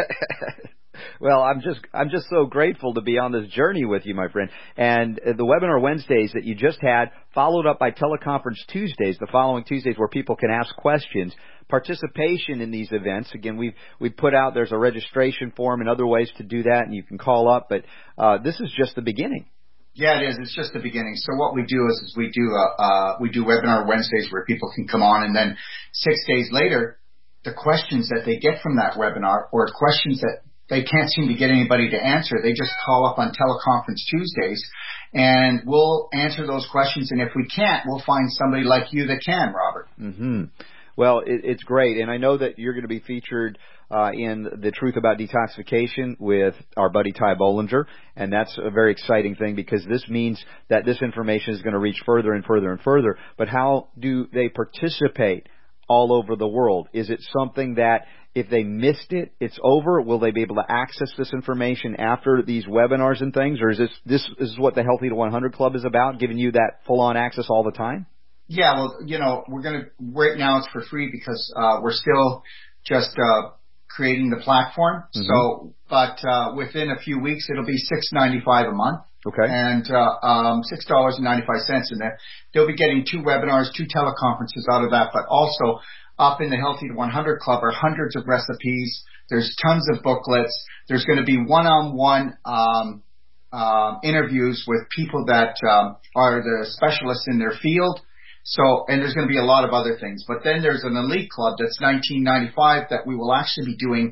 Well, I'm just I'm just so grateful to be on this journey with you, my friend. And the webinar Wednesdays that you just had, followed up by teleconference Tuesdays, the following Tuesdays, where people can ask questions. Participation in these events, again, we've we've put out, there's a registration form and other ways to do that, and you can call up. But uh, this is just the beginning. Yeah, it is. It's just the beginning. So what we do is, is we do uh, uh, we do webinar Wednesdays where people can come on, and then six days later, the questions that they get from that webinar, or questions that they can't seem to get anybody to answer, they just call up on teleconference Tuesdays, and we'll answer those questions. And if we can't, we'll find somebody like you that can, Robert. Mm-hmm. Well, it, it's great. And I know that you're going to be featured uh, in The Truth About Detoxification with our buddy Ty Bollinger. And that's a very exciting thing, because this means that this information is going to reach further and further and further. But how do they participate all over the world? Is it something that if they missed it, it's over? Will they be able to access this information after these webinars and things? Or is this, this is what the Healthy to one hundred Club is about, giving you that full-on access all the time? Yeah, well, you know, we're going to, right now it's for free because uh, we're still just uh, creating the platform. Mm-hmm. So, but uh, within a few weeks, it'll be six dollars and ninety-five cents a month. Okay. And uh, um, six dollars and ninety-five cents in there. They'll be getting two webinars, two teleconferences out of that, but also up in the Healthy to one hundred Club are hundreds of recipes. There's tons of booklets. There's going to be one-on-one um, uh, interviews with people that um, are the specialists in their field. So, and there's going to be a lot of other things. But then there's an elite club that's nineteen ninety-five that we will actually be doing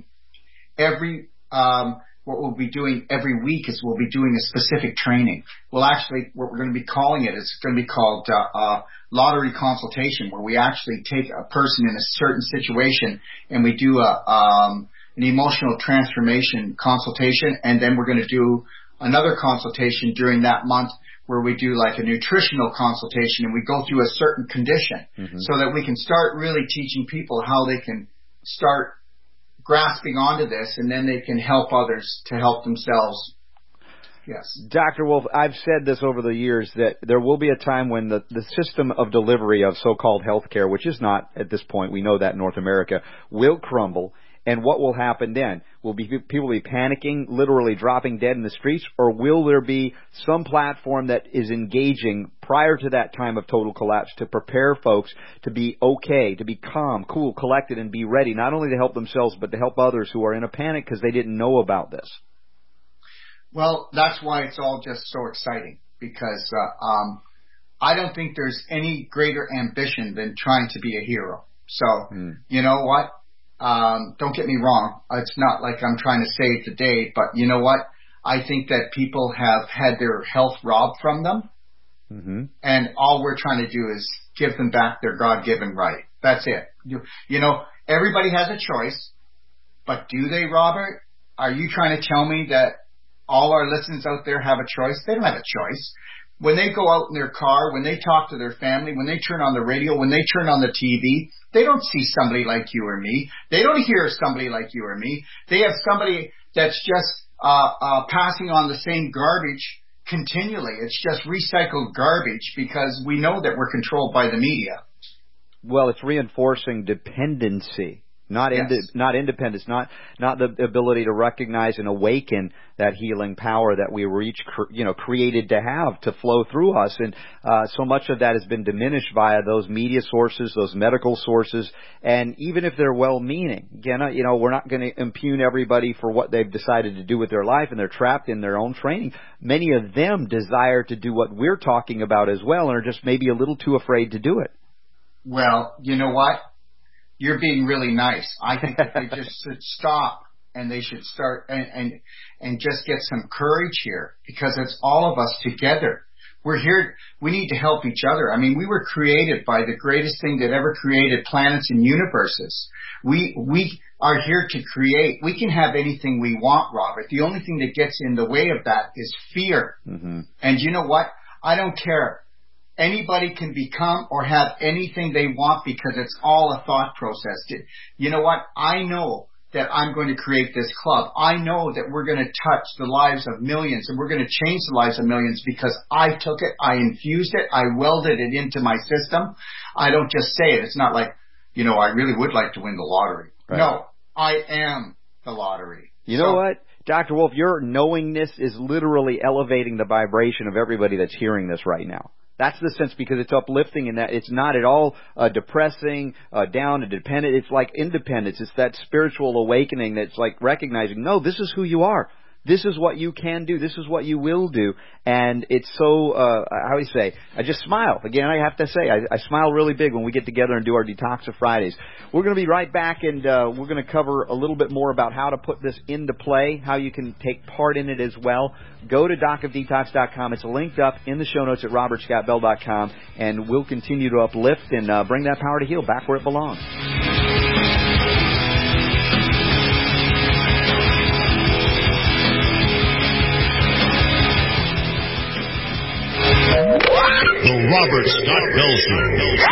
every, um, what we'll be doing every week is we'll be doing a specific training. We'll actually, what we're going to be calling it is going to be called, uh, uh, lottery consultation, where we actually take a person in a certain situation and we do a, um, an emotional transformation consultation. And then we're going to do another consultation during that month where we do like a nutritional consultation, and we go through a certain condition, mm-hmm. so that we can start really teaching people how they can start grasping onto this, and then they can help others to help themselves. Yes. Doctor Wolf, I've said this over the years, that there will be a time when the, the system of delivery of so-called health care, which is not at this point, we know that in North America, will crumble. And what will happen then? Will be people be panicking, literally dropping dead in the streets, or will there be some platform that is engaging prior to that time of total collapse to prepare folks to be okay, to be calm, cool, collected, and be ready, not only to help themselves, but to help others who are in a panic because they didn't know about this? Well, that's why it's all just so exciting, because uh, um, I don't think there's any greater ambition than trying to be a hero. So, mm. you know what? Um, don't get me wrong. It's not like I'm trying to save the day, but you know what? I think that people have had their health robbed from them. Mm-hmm. And all we're trying to do is give them back their God-given right. That's it. You, you know, everybody has a choice, but do they, Robert? Are you trying to tell me that all our listeners out there have a choice? They don't have a choice. When they go out in their car, when they talk to their family, when they turn on the radio, when they turn on the T V, they don't see somebody like you or me. They don't hear somebody like you or me. They have somebody that's just uh, uh, passing on the same garbage continually. It's just recycled garbage, because we know that we're controlled by the media. Well, it's reinforcing dependency. Not yes. indi- not independence, not not the ability to recognize and awaken that healing power that we were each cr- you know created to have to flow through us, and uh, so much of that has been diminished via those media sources, those medical sources, and even if they're well-meaning, again, you know, we're not going to impugn everybody for what they've decided to do with their life, and they're trapped in their own training. Many of them desire to do what we're talking about as well, and are just maybe a little too afraid to do it. Well, you know what? you're being really nice. I think that they just should stop and they should start and, and, and just get some courage here, because it's all of us together. We're here. We need to help each other. I mean, we were created by the greatest thing that ever created planets and universes. We, we are here to create. We can have anything we want, Robert. The only thing that gets in the way of that is fear. Mm-hmm. And you know what? I don't care. Anybody can become or have anything they want because it's all a thought process. You know what? I know that I'm going to create this club. I know that we're going to touch the lives of millions, and we're going to change the lives of millions because I took it, I infused it, I welded it into my system. I don't just say it. It's not like, you know, I really would like to win the lottery. Right. No, I am the lottery. You know so, what, Doctor Wolf, your knowingness is literally elevating the vibration of everybody that's hearing this right now. That's the sense, because it's uplifting and that it's not at all uh, depressing, uh, down and dependent. It's like independence. It's that spiritual awakening that's like recognizing, no, this is who you are. This is what you can do. This is what you will do. And it's so, uh, how do you say, I just smile. Again, I have to say, I, I smile really big when we get together and do our Detox of Fridays. We're going to be right back, and uh, we're going to cover a little bit more about how to put this into play, how you can take part in it as well. Go to doc of detox dot com. It's linked up in the show notes at robert scott bell dot com, and we'll continue to uplift and uh, bring that power to heal back where it belongs. The Robert Scott Bell Show.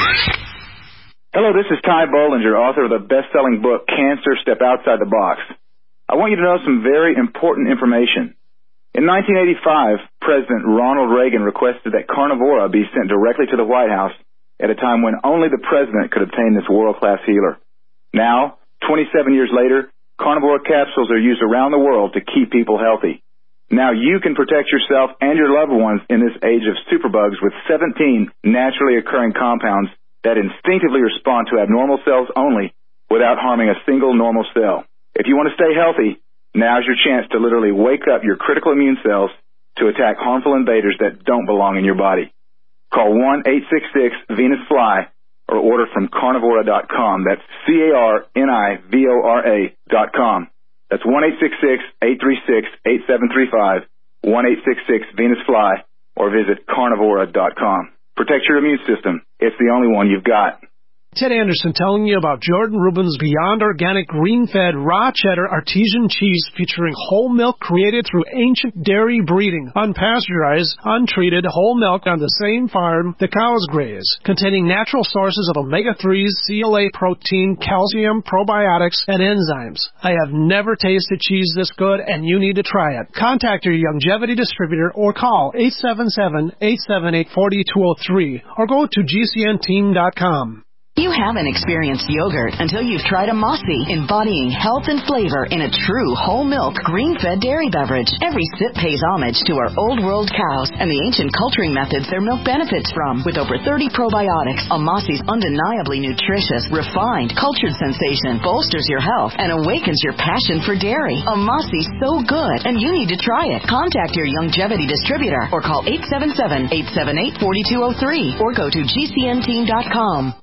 Hello, this is Ty Bollinger, author of the best-selling book, Cancer, Step Outside the Box. I want you to know some very important information. In nineteen eighty-five, President Ronald Reagan requested that Carnivora be sent directly to the White House at a time when only the president could obtain this world-class healer. Now, twenty-seven years later, Carnivora capsules are used around the world to keep people healthy. Now you can protect yourself and your loved ones in this age of superbugs with seventeen naturally occurring compounds that instinctively respond to abnormal cells only without harming a single normal cell. If you want to stay healthy, now's your chance to literally wake up your critical immune cells to attack harmful invaders that don't belong in your body. Call one eight six six Venus Fly or order from carnivora dot com. That's C A R N I V O R A dot com. That's one eight six six, eight three six, eight seven three five, one eight six six Venus Fly, or visit carnivora dot com. Protect your immune system. It's the only one you've got. Ted Anderson telling you about Jordan Rubin's Beyond Organic Green-Fed Raw Cheddar Artesian Cheese featuring whole milk created through ancient dairy breeding, unpasteurized, untreated whole milk on the same farm the cows graze, containing natural sources of omega threes, C L A protein, calcium, probiotics, and enzymes. I have never tasted cheese this good, and you need to try it. Contact your Youngevity distributor or call eight seven seven, eight seven eight, four two zero three or go to G C N team dot com. You haven't experienced yogurt until you've tried a Mossy, embodying health and flavor in a true whole milk, green-fed dairy beverage. Every sip pays homage to our old world cows and the ancient culturing methods their milk benefits from. With over thirty probiotics, a Mossy's undeniably nutritious, refined, cultured sensation bolsters your health and awakens your passion for dairy. A Mossy's so good, and you need to try it. Contact your Youngevity distributor or call eight seven seven, eight seven eight, four two zero three or go to G C N team dot com.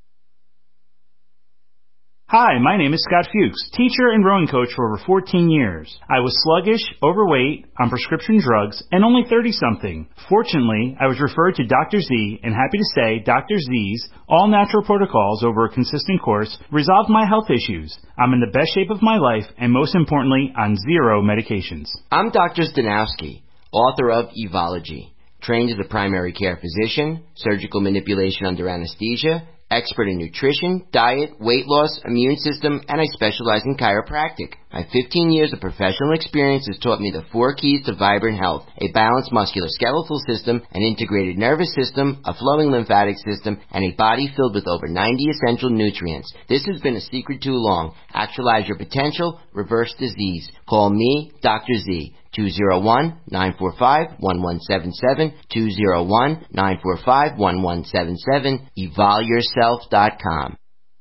Hi, my name is Scott Fuchs, teacher and rowing coach for over fourteen years. I was sluggish, overweight, on prescription drugs, and only thirty-something. Fortunately, I was referred to Doctor Z, and happy to say Doctor Z's all-natural protocols over a consistent course resolved my health issues. I'm in the best shape of my life, and most importantly, on zero medications. I'm Doctor Zdanowski, author of Evology, trained as a primary care physician, surgical manipulation under anesthesia, expert in nutrition, diet, weight loss, immune system, and I specialize in chiropractic. My fifteen years of professional experience has taught me the four keys to vibrant health: a balanced musculoskeletal system, an integrated nervous system, a flowing lymphatic system, and a body filled with over ninety essential nutrients. This has been a secret too long. Actualize your potential, reverse disease. Call me, Doctor Z. two oh one, nine four five, one one seven seven, two oh one, nine four five, one one seven seven, evol yourself dot com.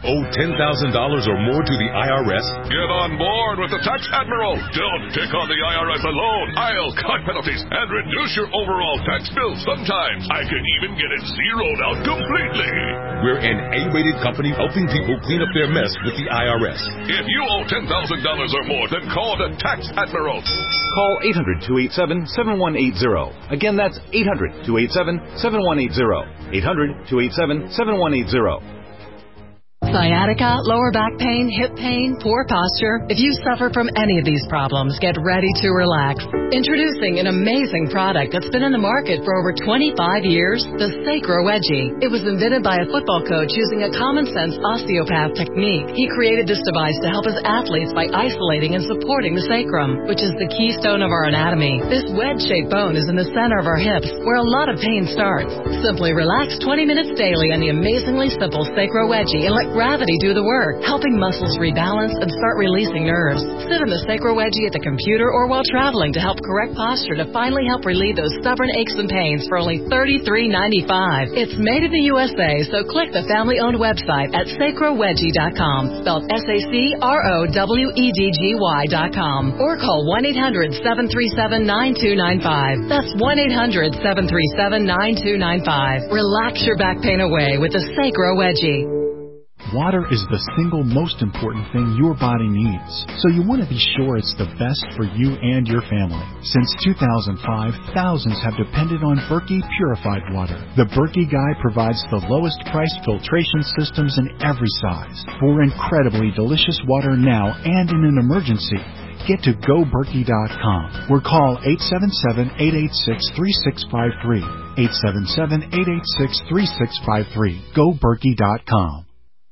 Owe ten thousand dollars or more to the I R S? Get on board with the Tax Admiral. Don't take on the I R S alone. I'll cut penalties and reduce your overall tax bill. Sometimes I can even get it zeroed out completely. We're an A-rated company helping people clean up their mess with the I R S. If you owe ten thousand dollars or more, then call the Tax Admiral. Call eight hundred, two eight seven, seven one eight zero. Again, that's eight hundred, two eight seven, seven one eight zero. eight hundred, two eight seven, seven one eight zero. Sciatica, lower back pain, hip pain, poor posture. If you suffer from any of these problems, get ready to relax. Introducing an amazing product that's been in the market for over twenty-five years, the Sacro Wedgie. It was invented by a football coach using a common-sense osteopath technique. He created this device to help his athletes by isolating and supporting the sacrum, which is the keystone of our anatomy. This wedge-shaped bone is in the center of our hips, where a lot of pain starts. Simply relax twenty minutes daily on the amazingly simple Sacro Wedgie and let gravity do the work, helping muscles rebalance and start releasing nerves. Sit in the Sacro Wedgie at the computer or while traveling to help correct posture to finally help relieve those stubborn aches and pains for only thirty-three ninety-five. It's made in the U S A, so click the family-owned website at sacro wedgie dot com, spelled S A C R O W E D G Y dot com, or call one eight hundred, seven three seven, nine two nine five. That's one eight hundred, seven three seven, nine two nine five. Relax your back pain away with the Sacro Wedgie. Water is the single most important thing your body needs, so you want to be sure it's the best for you and your family. Since two thousand five, thousands have depended on Berkey purified water. The Berkey Guy provides the lowest priced filtration systems in every size for incredibly delicious water now and in an emergency. Get to go berkey dot com or call eight seven seven, eight eight six, three six five three. eight seven seven, eight eight six, three six five three. go berkey dot com.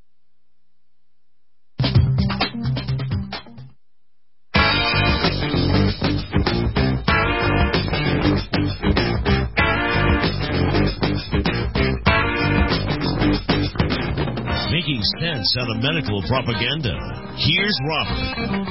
Making sense out of medical propaganda. Here's Robert.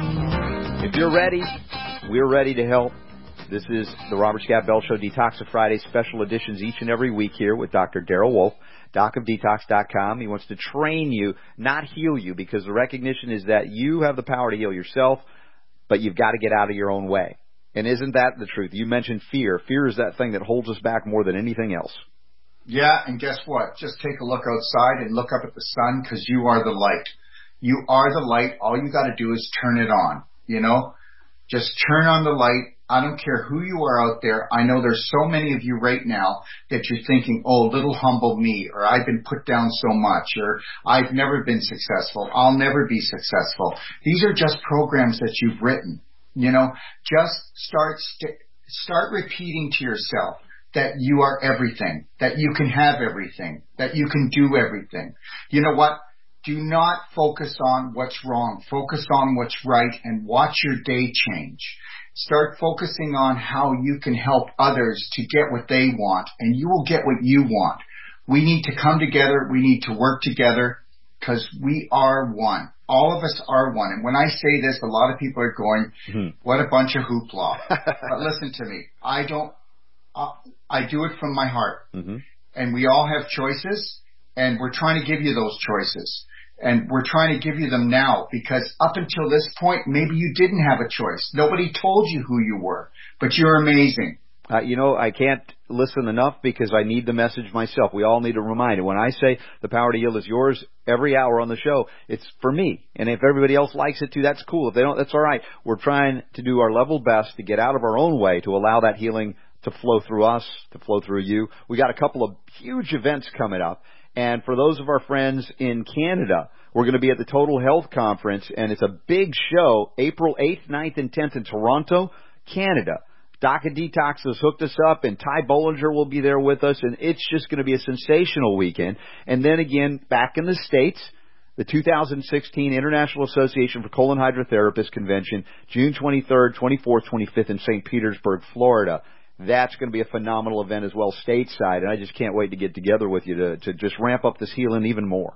If you're ready, we're ready to help. This is the Robert Scott Bell Show Detox of Friday special editions each and every week here with Doctor Darrell Wolfe, doc of detox dot com. He wants to train you, not heal you, because the recognition is that you have the power to heal yourself, but you've got to get out of your own way. And isn't that the truth? You mentioned fear. Fear is that thing that holds us back more than anything else. Yeah, and guess what? Just take a look outside and look up at the sun, because you are the light. You are the light. All you got to do is turn it on, you know? Just turn on the light. I don't care who you are out there. I know there's so many of you right now that you're thinking, oh, little humble me, or I've been put down so much, or I've never been successful. I'll never be successful. These are just programs that you've written. You know, just start st- start repeating to yourself that you are everything, that you can have everything, that you can do everything. You know what? Do not focus on what's wrong. Focus on what's right and watch your day change. Start focusing on how you can help others to get what they want, and you will get what you want. We need to come together. We need to work together, because we are one. All of us are one. And when I say this, a lot of people are going, mm-hmm. what a bunch of hoopla. But listen to me. I don't, uh, I do it from my heart. Mm-hmm. And we all have choices, and we're trying to give you those choices. And we're trying to give you them now, because up until this point, maybe you didn't have a choice. Nobody told you who you were, but you're amazing. Uh, you know, I can't listen enough, because I need the message myself. We all need a reminder. When I say the power to heal is yours every hour on the show, it's for me. And if everybody else likes it too, that's cool. If they don't, that's all right. We're trying to do our level best to get out of our own way to allow that healing to flow through us, to flow through you. We got a couple of huge events coming up. And for those of our friends in Canada, we're going to be at the Total Health Conference, and it's a big show, April eighth, ninth, and tenth in Toronto, Canada. Doc of Detox has hooked us up, and Ty Bollinger will be there with us, and it's just going to be a sensational weekend. And then again, back in the States, the two thousand sixteen International Association for Colon Hydrotherapists Convention, June twenty-third, twenty-fourth, twenty-fifth in Saint Petersburg, Florida. That's going to be a phenomenal event as well, stateside, and I just can't wait to get together with you to, to just ramp up this healing even more.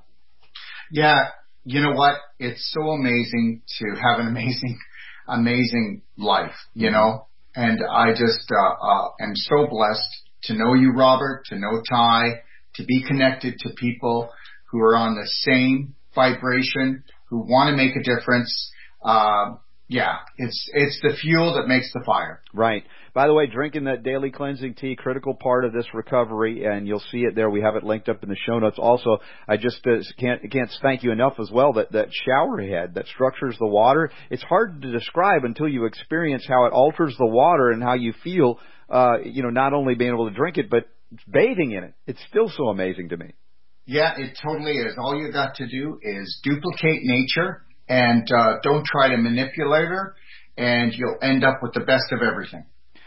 Yeah, you know what? It's so amazing to have an amazing, amazing life, you know? And I just uh, uh, am so blessed to know you, Robert, to know Ty, to be connected to people who are on the same vibration, who want to make a difference. Uh, yeah, it's it's the fuel that makes the fire. Right. By the way, drinking that daily cleansing tea, critical part of this recovery, and you'll see it there. We have it linked up in the show notes. Also, I just uh, can't can't thank you enough as well. That that shower head that structures the water. It's hard to describe until you experience how it alters the water and how you feel. Uh, you know, not only being able to drink it, but bathing in it. It's still so amazing to me. Yeah, it totally is. All you got to do is duplicate nature and uh, don't try to manipulate her, and you'll end up with the best of everything.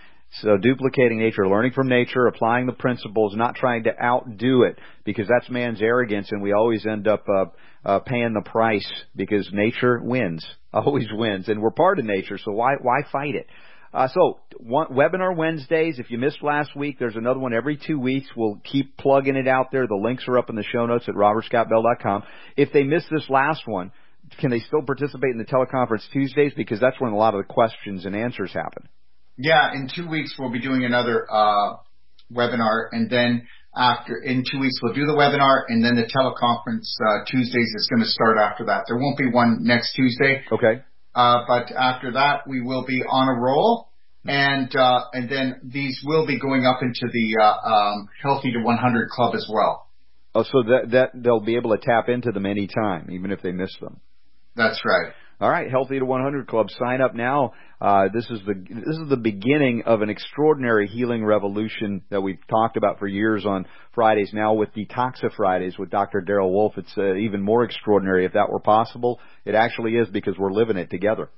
So duplicating nature, learning from nature, applying the principles, not trying to outdo it, because that's man's arrogance, and we always end up uh, uh, paying the price because nature wins, always wins, and we're part of nature, so why why fight it? Uh, so, one, webinar Wednesdays. If you missed last week, there's another one every two weeks. We'll keep plugging it out there. The links are up in the show notes at robert scott bell dot com. If they missed this last one, can they still participate in the teleconference Tuesdays? Because that's when a lot of the questions and answers happen. Yeah, in two weeks we'll be doing another uh, webinar, and then after in two weeks we'll do the webinar, and then the teleconference uh, Tuesdays is going to start after that. There won't be one next Tuesday. Okay. Uh, but after that, we will be on a roll, and uh, and then these will be going up into the uh, um, Healthy to one hundred Club as well. Oh, so that that they'll be able to tap into them anytime, even if they miss them. That's right. All right, Healthy to one hundred Club. Sign up now. Uh, this is the this is the beginning of an extraordinary healing revolution that we've talked about for years on Fridays. Now with Detoxa Fridays with Doctor Darrell Wolfe, it's uh, even more extraordinary. If that were possible, it actually is, because we're living it together.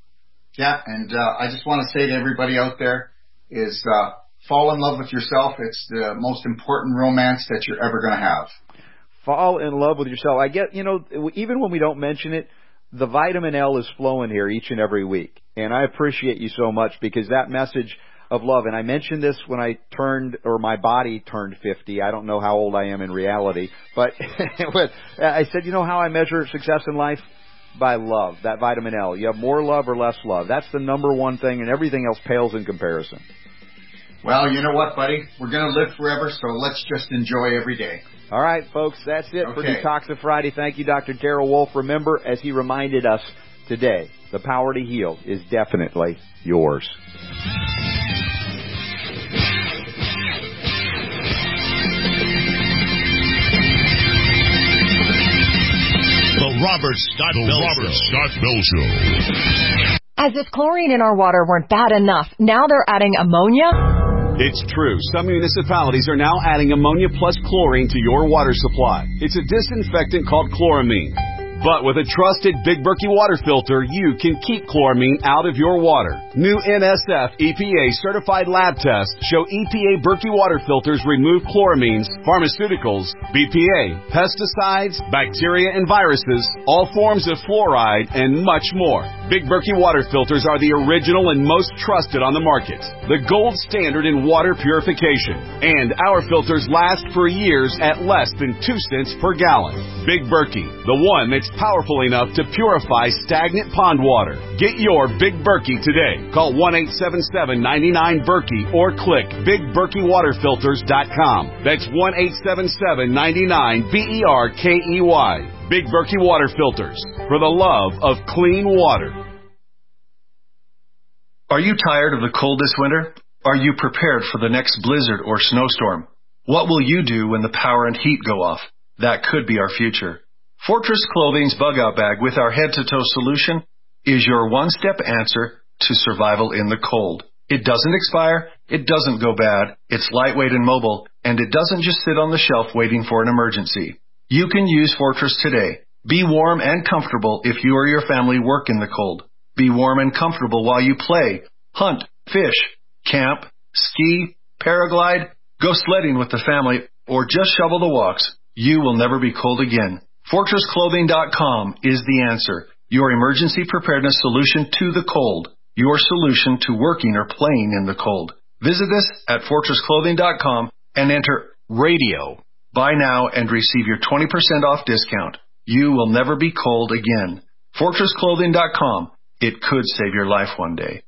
Yeah, and uh, I just want to say to everybody out there is uh, fall in love with yourself. It's the most important romance that you're ever going to have. Fall in love with yourself. I get, you know, even when we don't mention it, the vitamin L is flowing here each and every week. And I appreciate you so much, because that message of love, and I mentioned this when I turned, or my body turned fifty. I don't know how old I am in reality, but I said, you know how I measure success in life? By love, that vitamin L. You have more love or less love. That's the number one thing, and everything else pales in comparison. Well, you know what, buddy? We're going to live forever, so let's just enjoy every day. All right, folks, that's it okay. for Detoxa Friday. Thank you, Doctor Darrell Wolfe. Remember, as he reminded us today, the power to heal is definitely yours. The Robert Scott the Bell Robert Show. Scott Bell Show. As if chlorine in our water weren't bad enough, now they're adding ammonia? It's true. Some municipalities are now adding ammonia plus chlorine to your water supply. It's a disinfectant called chloramine. But with a trusted Big Berkey water filter, you can keep chloramine out of your water. New N S F E P A certified lab tests show E P A Berkey water filters remove chloramines, pharmaceuticals, B P A, pesticides, bacteria and viruses, all forms of fluoride, and much more. Big Berkey water filters are the original and most trusted on the market. The gold standard in water purification. And our filters last for years at less than two cents per gallon. Big Berkey, the one that's powerful enough to purify stagnant pond water. Get your Big Berkey today. Call one eight seven seven, nine nine, Berkey or click big berkey water filters dot com. That's one eight seven seven, nine nine, B E R K E Y. Big Berkey Water Filters, for the love of clean water. Are you tired of the cold this winter? Are you prepared for the next blizzard or snowstorm? What will you do when the power and heat go off? That could be our future. Fortress Clothing's Bug Out Bag with our head-to-toe solution is your one-step answer to survival in the cold. It doesn't expire, it doesn't go bad, it's lightweight and mobile, and it doesn't just sit on the shelf waiting for an emergency. You can use Fortress today. Be warm and comfortable if you or your family work in the cold. Be warm and comfortable while you play, hunt, fish, camp, ski, paraglide, go sledding with the family, or just shovel the walks. You will never be cold again. Fortress Clothing dot com is the answer. Your emergency preparedness solution to the cold. Your solution to working or playing in the cold. Visit us at Fortress Clothing dot com and enter radio. Buy now and receive your twenty percent off discount. You will never be cold again. Fortress Clothing dot com. It could save your life one day.